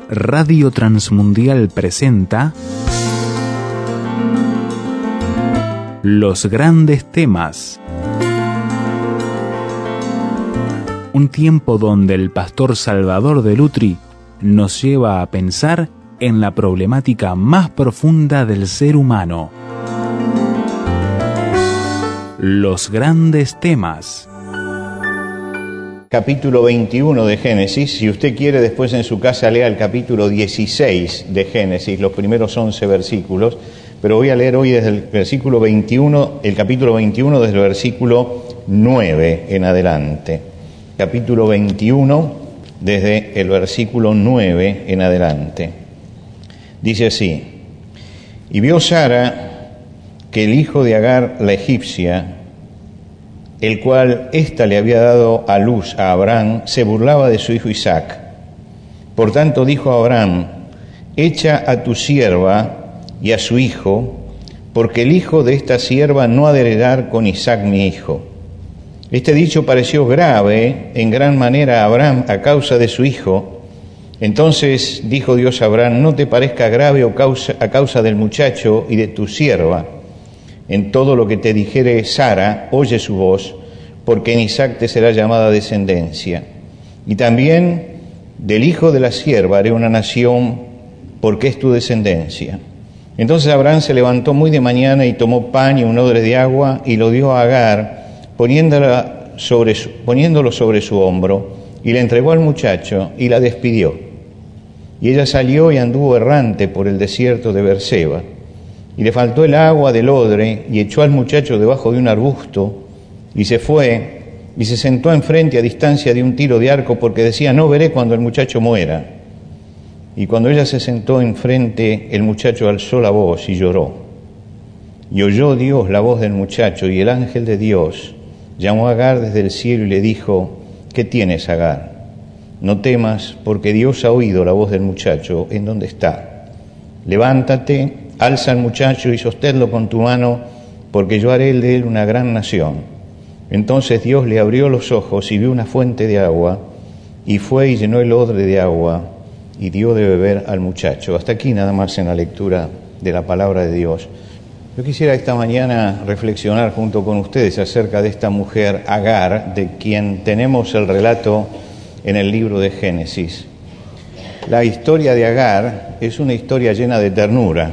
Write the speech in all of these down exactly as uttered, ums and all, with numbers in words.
Radio Transmundial presenta Los Grandes Temas. Un tiempo donde el pastor Salvador de Lutri nos lleva a pensar en la problemática más profunda del ser humano. Los Grandes Temas. Capítulo veintiuno de Génesis. Si usted quiere, después en su casa lea el capítulo dieciséis de Génesis, los primeros once versículos, pero voy a leer hoy desde el versículo veintiuno, el capítulo veintiuno desde el versículo nueve en adelante. Capítulo veintiuno desde el versículo nueve en adelante. Dice así: Y vio Sara que el hijo de Agar la egipcia, el cual ésta le había dado a luz a Abraham, se burlaba de su hijo Isaac. Por tanto dijo a Abraham: echa a tu sierva y a su hijo, porque el hijo de esta sierva no ha de heredar con Isaac mi hijo. Este dicho pareció grave en gran manera a Abraham a causa de su hijo. Entonces dijo Dios a Abraham: no te parezca grave o causa, a causa del muchacho y de tu sierva. En todo lo que te dijere Sara, oye su voz, porque en Isaac te será llamada descendencia. Y también del hijo de la sierva haré una nación, porque es tu descendencia. Entonces Abraham se levantó muy de mañana y tomó pan y un odre de agua y lo dio a Agar, poniéndola sobre su, poniéndolo sobre su hombro, y le entregó al muchacho y la despidió. Y ella salió y anduvo errante por el desierto de Beerseba. Y le faltó el agua del odre, y echó al muchacho debajo de un arbusto, y se fue, y se sentó enfrente a distancia de un tiro de arco, porque decía: no veré cuando el muchacho muera. Y cuando ella se sentó enfrente, el muchacho alzó la voz y lloró. Y oyó Dios la voz del muchacho, y el ángel de Dios llamó a Agar desde el cielo y le dijo: ¿qué tienes, Agar? No temas, porque Dios ha oído la voz del muchacho en donde está. Levántate, alza al muchacho y sosténlo con tu mano, porque yo haré de él una gran nación. Entonces Dios le abrió los ojos y vio una fuente de agua, y fue y llenó el odre de agua, y dio de beber al muchacho. Hasta aquí nada más en la lectura de la palabra de Dios. Yo quisiera esta mañana reflexionar junto con ustedes acerca de esta mujer Agar, de quien tenemos el relato en el libro de Génesis. La historia de Agar es una historia llena de ternura,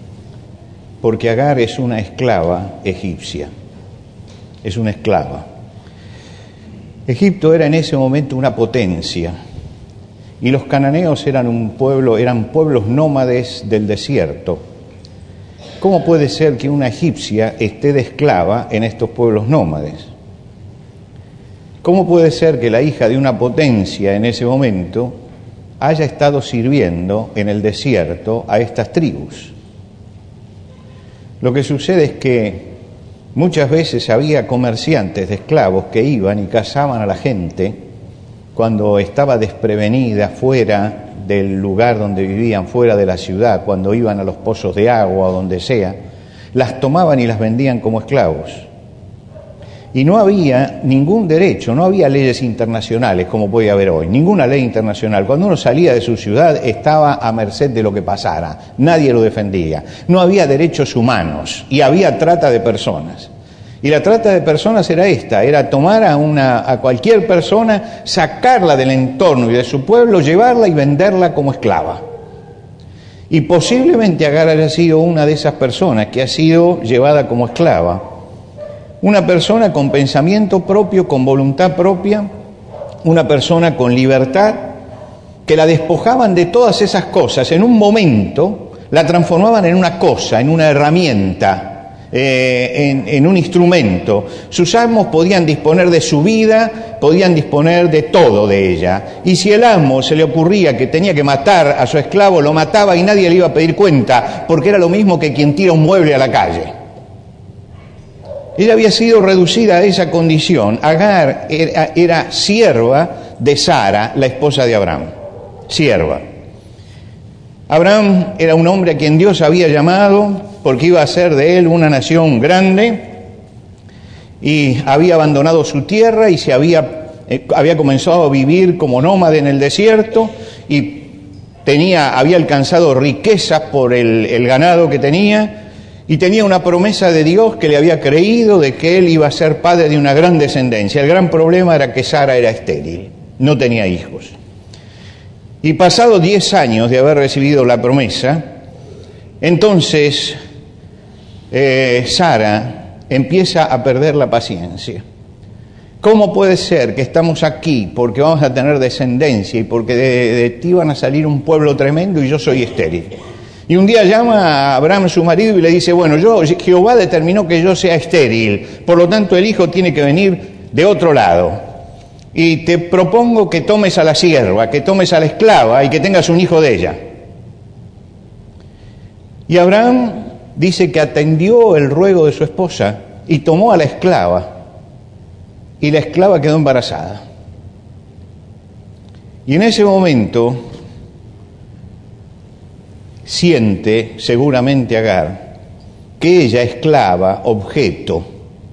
porque Agar es una esclava egipcia, es una esclava. Egipto era en ese momento una potencia, y los cananeos eran un pueblo, eran pueblos nómades del desierto. ¿Cómo puede ser que una egipcia esté de esclava en estos pueblos nómades? ¿Cómo puede ser que la hija de una potencia en ese momento haya estado sirviendo en el desierto a estas tribus? Lo que sucede es que muchas veces había comerciantes de esclavos que iban y cazaban a la gente cuando estaba desprevenida fuera del lugar donde vivían, fuera de la ciudad, cuando iban a los pozos de agua o donde sea, las tomaban y las vendían como esclavos. Y no había ningún derecho, no había leyes internacionales como puede haber hoy, ninguna ley internacional. Cuando uno salía de su ciudad estaba a merced de lo que pasara, nadie lo defendía. No había derechos humanos y había trata de personas. Y la trata de personas era esta, era tomar a, una, a cualquier persona, sacarla del entorno y de su pueblo, llevarla y venderla como esclava. Y posiblemente Agar haya sido una de esas personas que ha sido llevada como esclava. Una persona con pensamiento propio, con voluntad propia, una persona con libertad, que la despojaban de todas esas cosas. En un momento la transformaban en una cosa, en una herramienta, eh, en, en un instrumento. Sus amos podían disponer de su vida, podían disponer de todo de ella. Y si el amo se le ocurría que tenía que matar a su esclavo, lo mataba y nadie le iba a pedir cuenta, porque era lo mismo que quien tira un mueble a la calle. Ella había sido reducida a esa condición. Agar era, era sierva de Sara, la esposa de Abraham. Sierva. Abraham era un hombre a quien Dios había llamado porque iba a hacer de él una nación grande, y había abandonado su tierra y se había, eh, había comenzado a vivir como nómade en el desierto, y tenía, había alcanzado riquezas por el, el ganado que tenía, y tenía una promesa de Dios que le había creído de que él iba a ser padre de una gran descendencia. El gran problema era que Sara era estéril, no tenía hijos. Y pasado diez años de haber recibido la promesa, entonces eh, Sara empieza a perder la paciencia. ¿Cómo puede ser que estamos aquí porque vamos a tener descendencia y porque de, de ti van a salir un pueblo tremendo y yo soy estéril? Y un día llama a Abraham, su marido, y le dice, bueno, yo Jehová determinó que yo sea estéril, por lo tanto el hijo tiene que venir de otro lado. Y te propongo que tomes a la sierva, que tomes a la esclava y que tengas un hijo de ella. Y Abraham dice que atendió el ruego de su esposa y tomó a la esclava. Y la esclava quedó embarazada. Y en ese momento siente seguramente Agar que ella, esclava, objeto,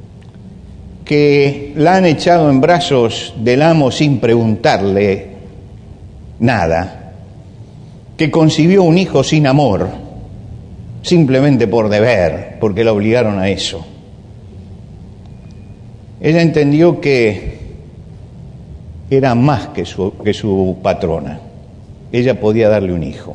que la han echado en brazos del amo sin preguntarle nada, que concibió un hijo sin amor, simplemente por deber, porque la obligaron a eso. Ella entendió que era más que su, que su patrona. Ella podía darle un hijo.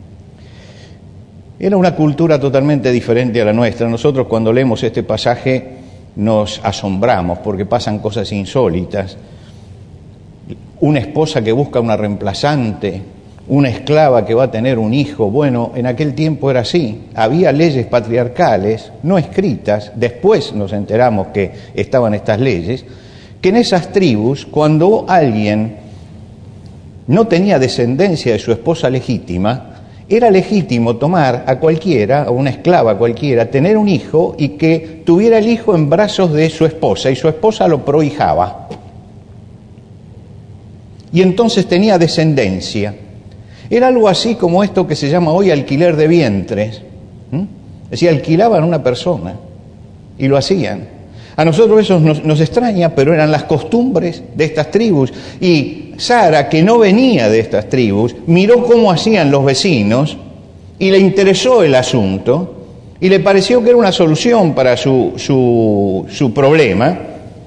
Era una cultura totalmente diferente a la nuestra. Nosotros cuando leemos este pasaje nos asombramos porque pasan cosas insólitas. Una esposa que busca una reemplazante, una esclava que va a tener un hijo. Bueno, en aquel tiempo era así. Había leyes patriarcales no escritas, después nos enteramos que estaban estas leyes, que en esas tribus, cuando alguien no tenía descendencia de su esposa legítima, era legítimo tomar a cualquiera, a una esclava cualquiera, tener un hijo y que tuviera el hijo en brazos de su esposa, y su esposa lo prohijaba. Y entonces tenía descendencia. Era algo así como esto que se llama hoy alquiler de vientres. ¿Mm? Es decir, alquilaban a una persona y lo hacían. A nosotros eso nos, nos extraña, pero eran las costumbres de estas tribus. Y Sara, que no venía de estas tribus, miró cómo hacían los vecinos y le interesó el asunto y le pareció que era una solución para su, su, su problema.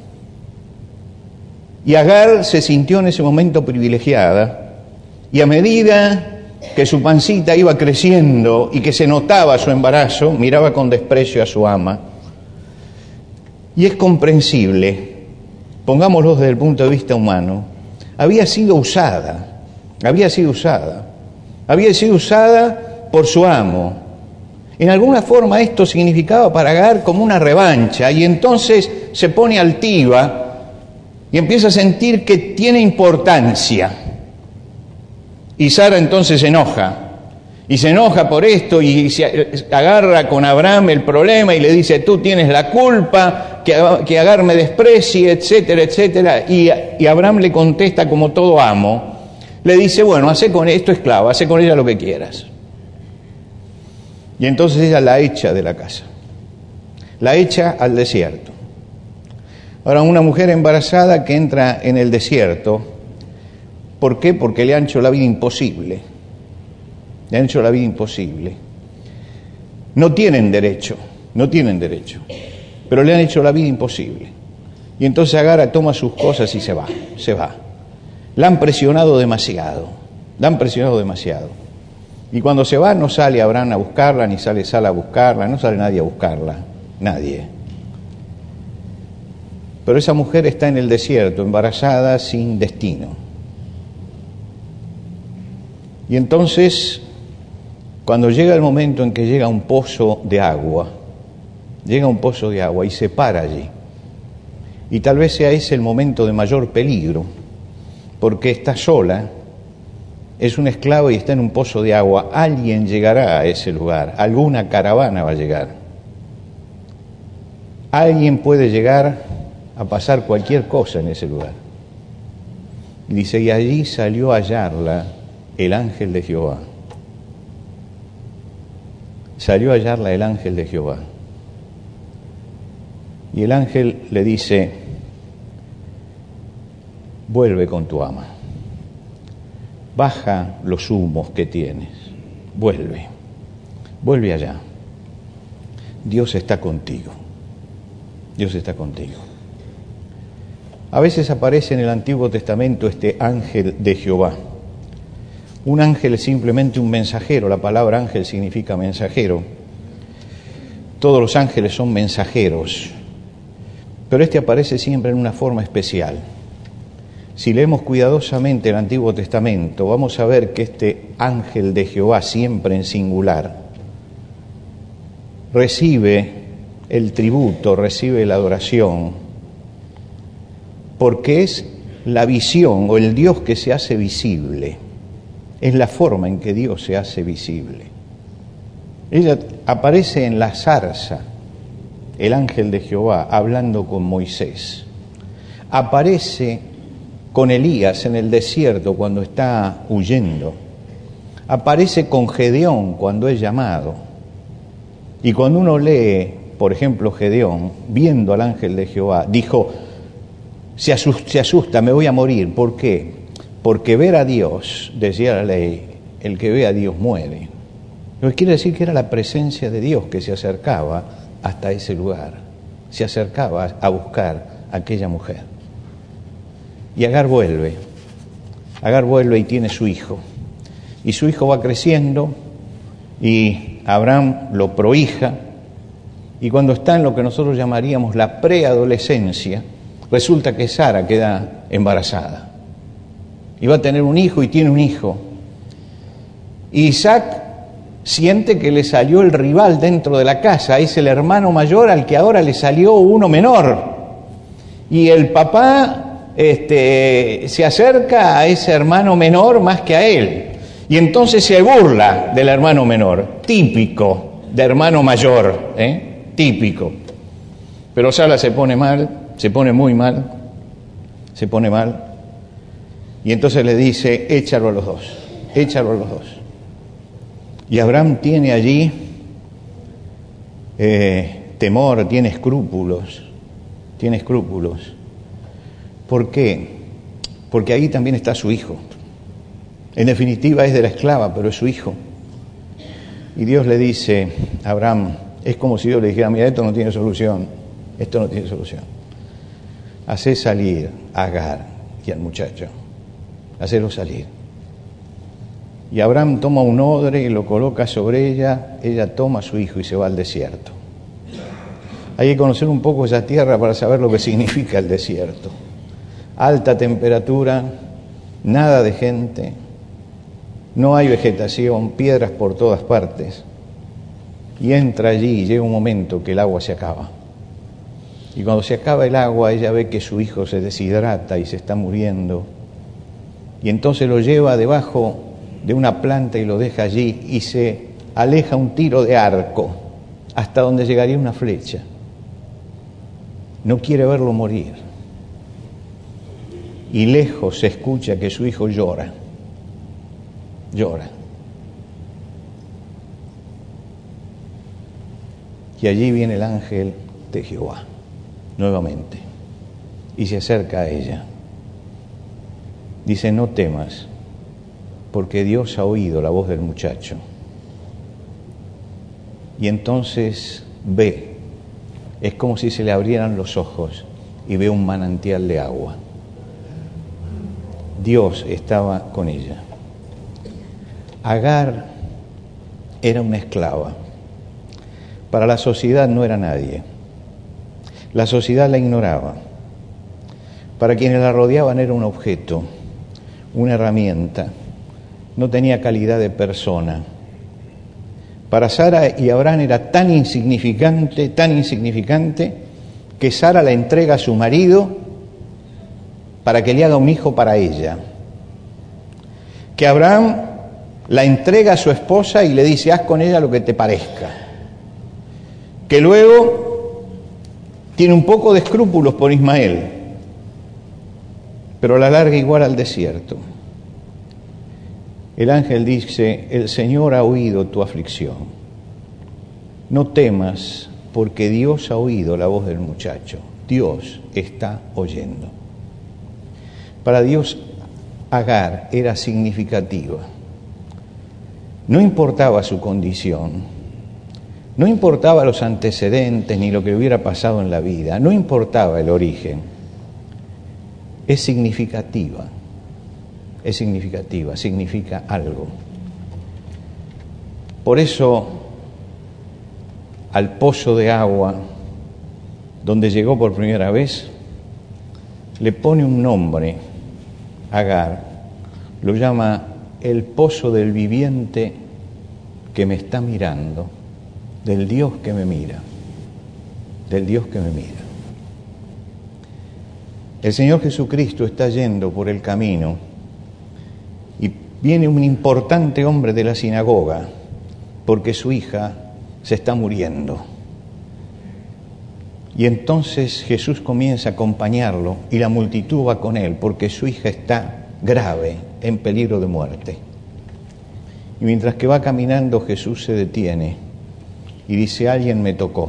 Y Agar se sintió en ese momento privilegiada. Y a medida que su pancita iba creciendo y que se notaba su embarazo, miraba con desprecio a su ama. Y es comprensible, pongámoslo desde el punto de vista humano, había sido usada, había sido usada, había sido usada por su amo. En alguna forma esto significaba para Agar como una revancha, y entonces se pone altiva y empieza a sentir que tiene importancia. Y Sara entonces se enoja, y se enoja por esto, y se agarra con Abraham el problema y le dice, tú tienes la culpa, que, que Agar me desprecie, etcétera, etcétera. Y, y Abraham le contesta como todo amo, le dice, bueno, hace con esto esclava, hace con ella lo que quieras. Y entonces ella la echa de la casa, la echa al desierto. Ahora, una mujer embarazada que entra en el desierto, ¿por qué? Porque le han hecho la vida imposible. Le han hecho la vida imposible. No tienen derecho, no tienen derecho, pero le han hecho la vida imposible. Y entonces Agar toma sus cosas y se va, se va. La han presionado demasiado, la han presionado demasiado. Y cuando se va no sale Abraham a buscarla, ni sale Sara a buscarla, no sale nadie a buscarla, nadie. Pero esa mujer está en el desierto, embarazada, sin destino. Y entonces, cuando llega el momento en que llega un pozo de agua, llega un pozo de agua y se para allí. Y tal vez sea ese el momento de mayor peligro, porque está sola, es una esclava y está en un pozo de agua. Alguien llegará a ese lugar, alguna caravana va a llegar. Alguien puede llegar a pasar cualquier cosa en ese lugar. Y dice, y allí salió a hallarla el ángel de Jehová. Salió a hallarla el ángel de Jehová. Y el ángel le dice, vuelve con tu ama. baja los humos que tienes, vuelve, vuelve allá. Dios está contigo, Dios está contigo. A veces aparece en el Antiguo Testamento este ángel de Jehová. Un ángel es simplemente un mensajero, la palabra ángel significa mensajero. Todos los ángeles son mensajeros, pero este aparece siempre en una forma especial. Si leemos cuidadosamente el Antiguo Testamento, vamos a ver que este ángel de Jehová, siempre en singular, recibe el tributo, recibe la adoración, porque es la visión o el Dios que se hace visible. Es la forma en que Dios se hace visible. Ella aparece en la zarza, el ángel de Jehová, hablando con Moisés. Aparece con Elías en el desierto cuando está huyendo. Aparece con Gedeón cuando es llamado. Y cuando uno lee, por ejemplo, Gedeón, viendo al ángel de Jehová, dijo, se asusta, se asusta, me voy a morir. ¿Por qué? Porque ver a Dios, decía la ley, el que ve a Dios muere. Lo que quiere decir que era la presencia de Dios que se acercaba hasta ese lugar, se acercaba a buscar a aquella mujer. Y Agar vuelve, Agar vuelve y tiene su hijo. Y su hijo va creciendo y Abraham lo prohija. Y cuando está en lo que nosotros llamaríamos la preadolescencia, resulta que Sara queda embarazada. Y va a tener un hijo y tiene un hijo. Y Isaac siente que le salió el rival dentro de la casa, es el hermano mayor al que ahora le salió uno menor. Y el papá este, se acerca a ese hermano menor más que a él. Y entonces se burla del hermano menor, típico de hermano mayor, ¿eh? típico. Pero Sara se pone mal, se pone muy mal, se pone mal. Y entonces le dice, échalo a los dos, échalo a los dos. Y Abraham tiene allí eh, temor, tiene escrúpulos, tiene escrúpulos. ¿Por qué? Porque ahí también está su hijo. En definitiva es de la esclava, pero es su hijo. Y Dios le dice a Abraham, es como si Dios le dijera, mira, esto no tiene solución, esto no tiene solución. Hacé salir a Agar y al muchacho. Hacerlo salir. Y Abraham toma un odre y lo coloca sobre ella, ella toma a su hijo y se va al desierto. Hay que conocer un poco esa tierra para saber lo que significa el desierto. Alta temperatura, nada de gente, no hay vegetación, piedras por todas partes. Y entra allí y llega un momento que el agua se acaba. Y cuando se acaba el agua, ella ve que su hijo se deshidrata y se está muriendo. Y entonces lo lleva debajo de una planta y lo deja allí y se aleja un tiro de arco hasta donde llegaría una flecha. No quiere verlo morir. Y lejos se escucha que su hijo llora. Llora. Y allí viene el ángel de Jehová, nuevamente, y se acerca a ella. Dice, no temas, porque Dios ha oído la voz del muchacho. Y entonces ve, es como si se le abrieran los ojos y ve un manantial de agua. Dios estaba con ella. Agar era una esclava. Para la sociedad no era nadie. La sociedad la ignoraba. Para quienes la rodeaban era un objeto, una herramienta. No tenía calidad de persona. Para Sara y Abraham era tan insignificante, tan insignificante, que Sara la entrega a su marido para que le haga un hijo para ella. Que Abraham la entrega a su esposa y le dice, haz con ella lo que te parezca. Que luego tiene un poco de escrúpulos por Ismael, pero la larga igual al desierto. El ángel dice, el Señor ha oído tu aflicción. No temas, porque Dios ha oído la voz del muchacho. Dios está oyendo. Para Dios Agar era significativa. No importaba su condición, no importaba los antecedentes ni lo que hubiera pasado en la vida, no importaba el origen. Es significativa, es significativa, significa algo. Por eso, al pozo de agua, donde llegó por primera vez, le pone un nombre, Agar, lo llama el pozo del viviente que me está mirando, del Dios que me mira, del Dios que me mira. El Señor Jesucristo está yendo por el camino y viene un importante hombre de la sinagoga porque su hija se está muriendo. Y entonces Jesús comienza a acompañarlo y la multitud va con él porque su hija está grave, en peligro de muerte. Y mientras que va caminando, Jesús se detiene y dice: alguien me tocó.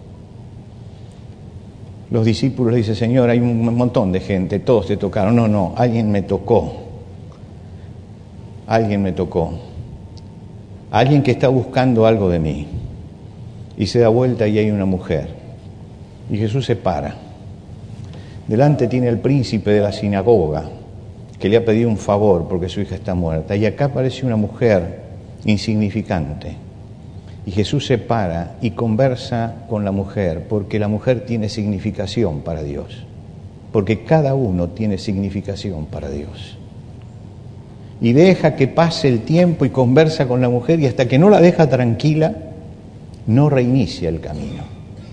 Los discípulos le dicen: Señor, hay un montón de gente, todos te tocaron. No, no, alguien me tocó. Alguien me tocó. Alguien que está buscando algo de mí. Y se da vuelta y hay una mujer. Y Jesús se para. Delante tiene el príncipe de la sinagoga, que le ha pedido un favor porque su hija está muerta. Y acá aparece una mujer insignificante. Y Jesús se para y conversa con la mujer, porque la mujer tiene significación para Dios. Porque cada uno tiene significación para Dios. Y deja que pase el tiempo y conversa con la mujer, y hasta que no la deja tranquila, no reinicia el camino.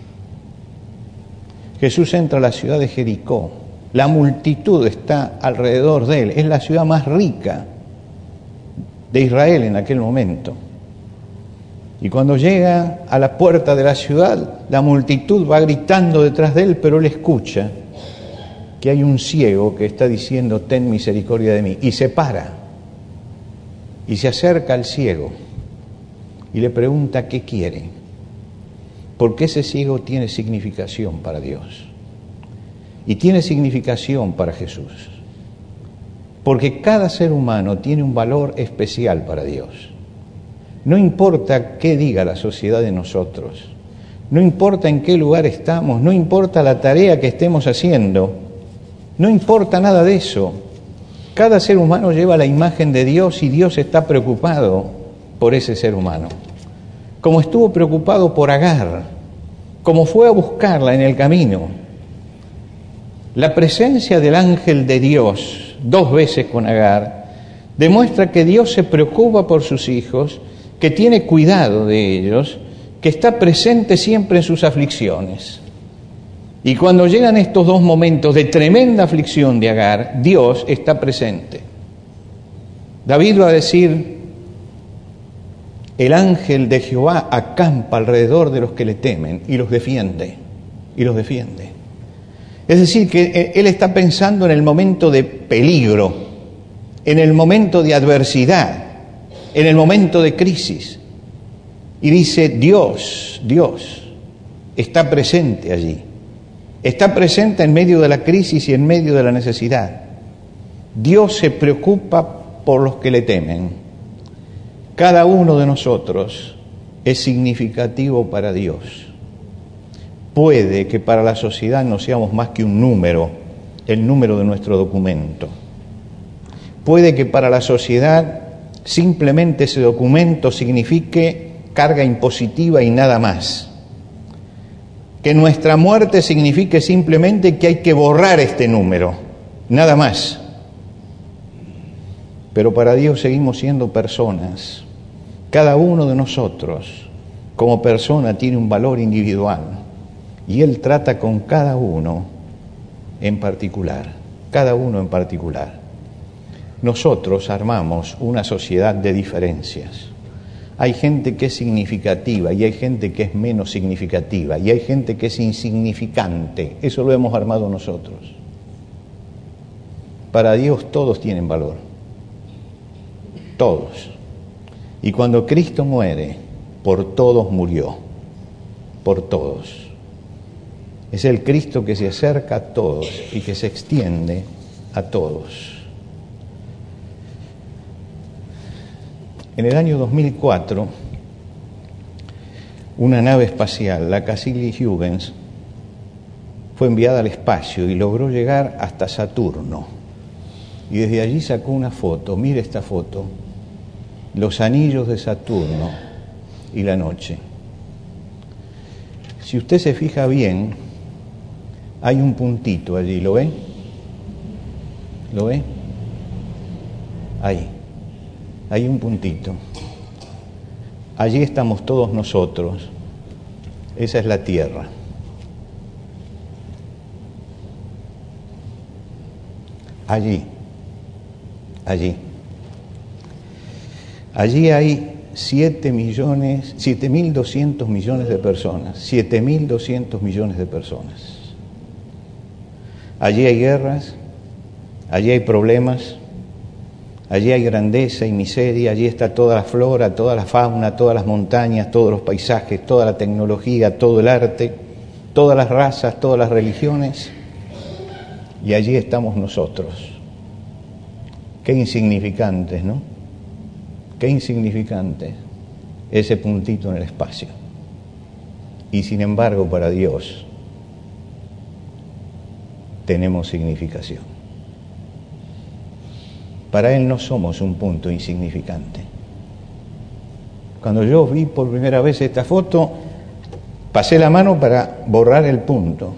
Jesús entra a la ciudad de Jericó. La multitud está alrededor de él. Es la ciudad más rica de Israel en aquel momento. Y cuando llega a la puerta de la ciudad, la multitud va gritando detrás de él, pero él escucha que hay un ciego que está diciendo: ten misericordia de mí. Y se para y se acerca al ciego y le pregunta qué quiere. Porque ese ciego tiene significación para Dios. Y tiene significación para Jesús. Porque cada ser humano tiene un valor especial para Dios. No importa qué diga la sociedad de nosotros, no importa en qué lugar estamos, no importa la tarea que estemos haciendo, no importa nada de eso. Cada ser humano lleva la imagen de Dios y Dios está preocupado por ese ser humano. Como estuvo preocupado por Agar, como fue a buscarla en el camino. La presencia del ángel de Dios, dos veces con Agar, demuestra que Dios se preocupa por sus hijos, que tiene cuidado de ellos, que está presente siempre en sus aflicciones. Y cuando llegan estos dos momentos de tremenda aflicción de Agar, Dios está presente. David va a decir: el ángel de Jehová acampa alrededor de los que le temen y los defiende, y los defiende. Es decir, que él está pensando en el momento de peligro, en el momento de adversidad, en el momento de crisis. Y dice: Dios, Dios está presente allí. Está presente en medio de la crisis y en medio de la necesidad. Dios se preocupa por los que le temen. Cada uno de nosotros es significativo para Dios. Puede que para la sociedad no seamos más que un número, el número de nuestro documento. Puede que para la sociedad simplemente ese documento signifique carga impositiva y nada más. Que nuestra muerte signifique simplemente que hay que borrar este número, nada más. Pero para Dios seguimos siendo personas. Cada uno de nosotros, como persona, tiene un valor individual. Y Él trata con cada uno en particular, cada uno en particular. Nosotros armamos una sociedad de diferencias. Hay gente que es significativa y hay gente que es menos significativa y hay gente que es insignificante. Eso lo hemos armado nosotros. Para Dios todos tienen valor. Todos. Y cuando Cristo muere, por todos murió. Por todos. Es el Cristo que se acerca a todos y que se extiende a todos. En el año dos mil cuatro, una nave espacial, la Cassini-Huygens, fue enviada al espacio y logró llegar hasta Saturno. Y desde allí sacó una foto, mire esta foto, los anillos de Saturno y la noche. Si usted se fija bien, hay un puntito allí, ¿lo ve? ¿Lo ve? Ahí, hay un puntito. Allí estamos todos nosotros. Esa es la Tierra. Allí, allí. Allí hay siete millones, siete mil doscientos millones de personas, siete mil doscientos millones de personas. Allí hay guerras, allí hay problemas, allí hay grandeza y miseria, allí está toda la flora, toda la fauna, todas las montañas, todos los paisajes, toda la tecnología, todo el arte, todas las razas, todas las religiones, y allí estamos nosotros. Qué insignificantes, ¿no? Qué insignificante ese puntito en el espacio. Y sin embargo, para Dios tenemos significación. Para Él no somos un punto insignificante. Cuando yo vi por primera vez esta foto, pasé la mano para borrar el punto.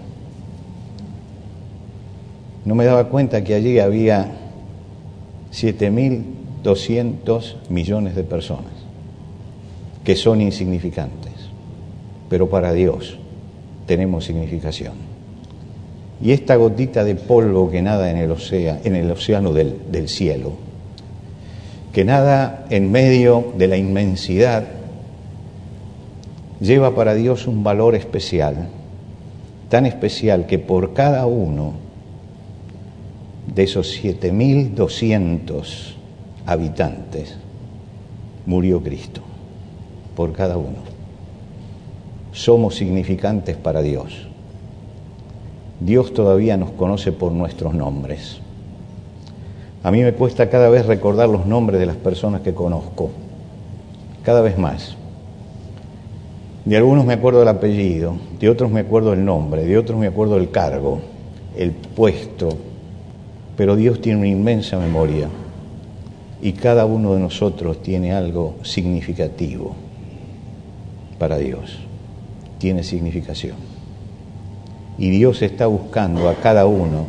No me daba cuenta que allí había siete mil doscientos millones de personas que son insignificantes, pero para Dios tenemos significación. Y esta gotita de polvo que nada en el océano, en el océano del, del cielo, que nada en medio de la inmensidad, lleva para Dios un valor especial, tan especial que por cada uno de esos siete mil doscientos habitantes murió Cristo, por cada uno. Somos significantes para Dios. Dios todavía nos conoce por nuestros nombres. A mí me cuesta cada vez recordar los nombres de las personas que conozco, cada vez más. De algunos me acuerdo el apellido, de otros me acuerdo el nombre, de otros me acuerdo el cargo, el puesto, pero Dios tiene una inmensa memoria y cada uno de nosotros tiene algo significativo para Dios, tiene significación. Y Dios está buscando a cada uno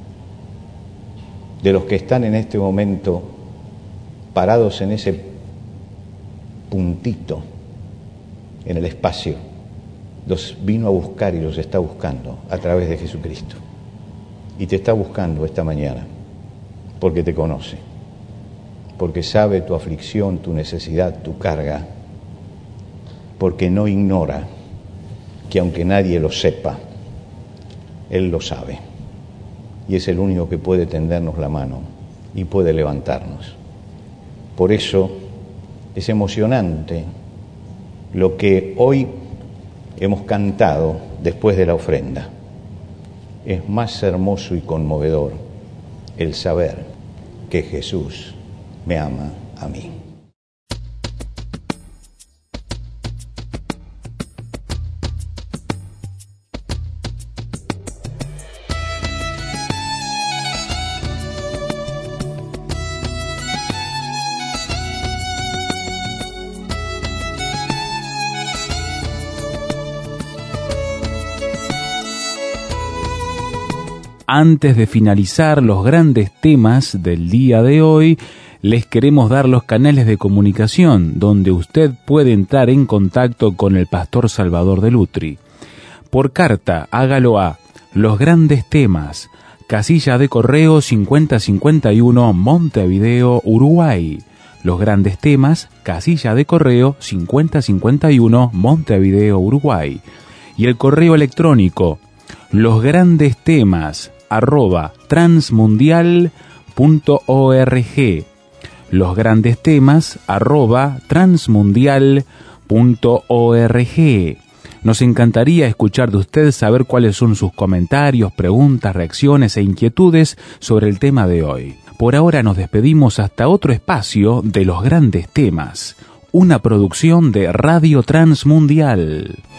de los que están en este momento parados en ese puntito en el espacio. Los vino a buscar y los está buscando a través de Jesucristo. Y te está buscando esta mañana porque te conoce, porque sabe tu aflicción, tu necesidad, tu carga, porque no ignora que aunque nadie lo sepa, Él lo sabe. Y es el único que puede tendernos la mano y puede levantarnos. Por eso es emocionante lo que hoy hemos cantado después de la ofrenda. Es más hermoso y conmovedor el saber que Jesús me ama a mí. Antes de finalizar los grandes temas del día de hoy, les queremos dar los canales de comunicación donde usted puede entrar en contacto con el pastor Salvador de Lutri. Por carta, hágalo a Los Grandes Temas, casilla de correo cincuenta cincuenta y uno, Montevideo, Uruguay. Los Grandes Temas, casilla de correo cincuenta cincuenta y uno, Montevideo, Uruguay. Y el correo electrónico, Los Grandes Temas, arroba transmundial punto org. Los Grandes Temas, arroba transmundial punto org. Nos encantaría escuchar de usted, saber cuáles son sus comentarios, preguntas, reacciones e inquietudes sobre el tema de hoy. por ahora nos despedimos hasta otro espacio de los grandes temas, una producción de Radio Transmundial.